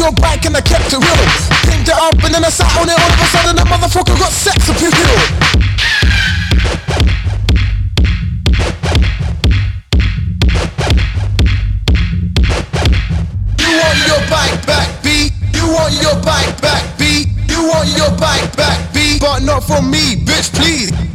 your bike and I kept it real. Picked it up and then I sat on it. All of a sudden that motherfucker got sex appeal. You want your bike back, B? You want your bike back, B? You want your bike back, B? But not from me, bitch, please.